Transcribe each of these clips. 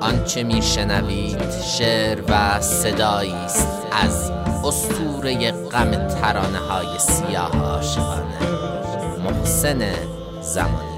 آنچه میشنوید شعر و صدایی است از اسطوره غم ترانه‌های سیاه عاشقانه محسن زمانی.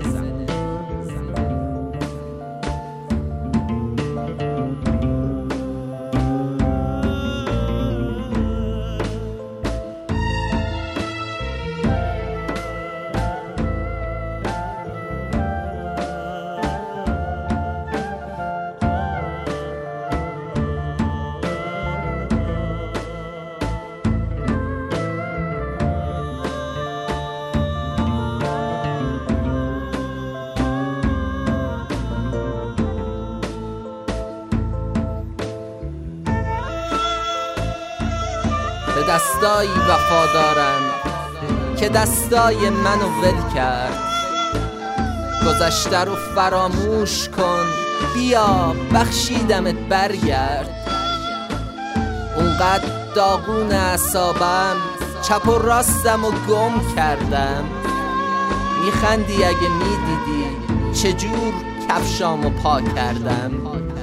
به دستایی وفادارم که دستای منو ول کرد. گذشته رو فراموش کن، بیا بخشیدمت برگرد. اونقدر داغون اعصابم، چپ و راستم و گم کردم. میخندی اگه میدیدی چجور کفشامو پا کردم.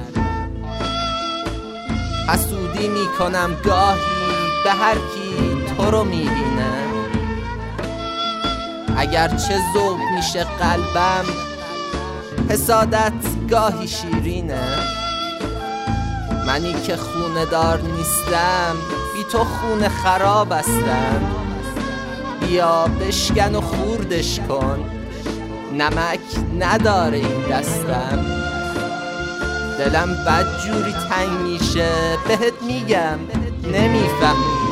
حسودی میکنم گاهی به هر کی تو رو میبینه، اگرچه ذوق میشه قلبم، حسادت گاهی شیرینه. منی که خونه دار نیستم، بی تو خونه خراب هستم. بیا بشکن و خوردش کن، نمک نداره این دستم. دلم بدجوری تنگ میشه، بهت میگم نمیفهمی.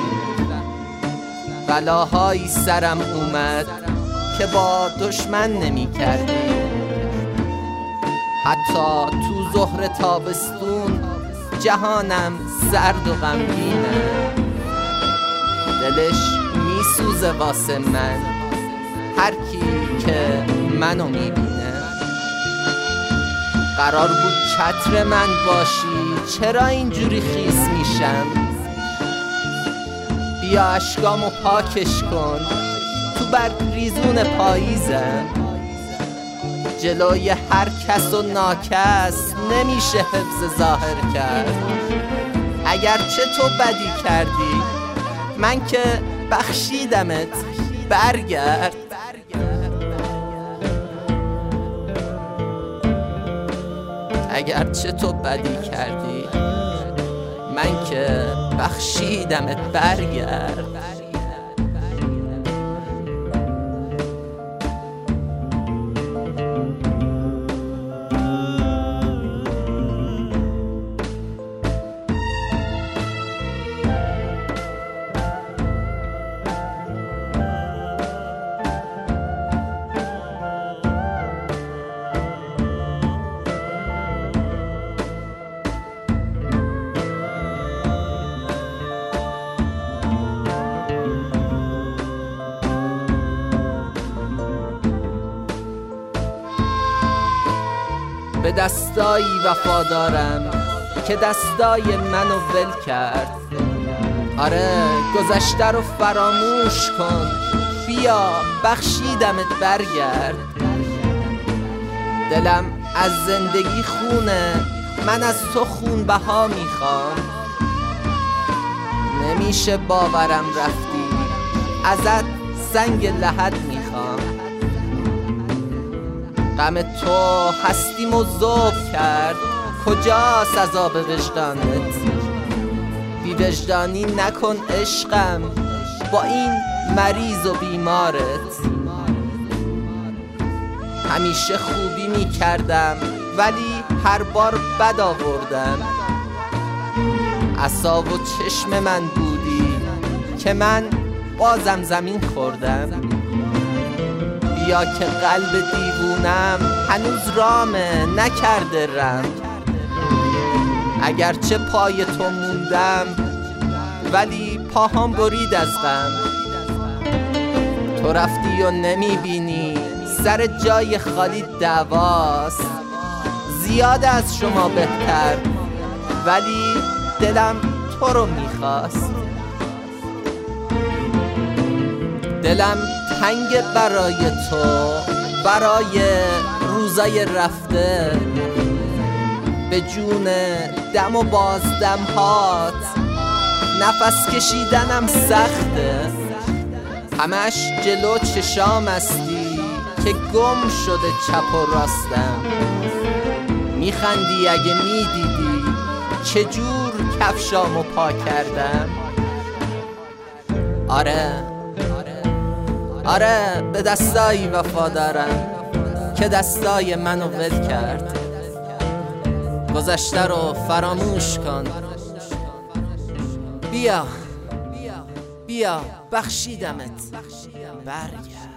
بلاهایی سرم اومد که با دشمن نمی کردی. حتی تو ظهر تابستون جهانم سرد و غمگینه. دلش میسوزه واسه من هر کی که منو میبینه. قرار بود چتر من باشی، چرا اینجوری خیس میشم؟ بیا اشکامو پاکش کن، تو برگ ریزون پاییزم. جلوی هر کس و ناکس نمیشه حفظ ظاهر کرد. اگرچه تو بدی کردی، من که بخشیدمت برگرد. اگرچه تو بدی کردی، من که بخشیدمت برگرد. به دستایی وفادارم که دستای منو ول کرد. آره گذشته رو فراموش کن، بیا بخشیدمت برگرد. دلم از زندگی خونه، من از تو خون بها میخوام. نمیشه باورم رفتی، ازت سنگ لحد میخوام. غم تو هستیم و ذوب کرد، کجاست عذاب وجدانت؟ بی وجدانی نکن عشقم با این مریض و بیمارت. همیشه خوبی می کردم ولی هر بار بد آوردم. عصا و چشم من بودی که من بازم زمین خوردم. بیا که قلب دیوونم هنوز رامه نکرده رم. اگرچه پای تو موندم ولی پاهام برید از غم. تو رفتی و نمیبینی سر جای خالی دعواست. زیاد از شما بهتر ولی دلم تو رو میخواست. دلم تنگ برای تو، برای روزای رفته. به جون دم و بازدم هات نفس کشیدنم سخته، همش جلو چشام استی که گم شده چپ و راستم. میخندی اگه میدیدی چجور کفشامو پا کردم. آره به دستایی وفادارم که دستای منو ول کرد. گذشته رو فراموش کن، بیا بخشیدمت، برگرد.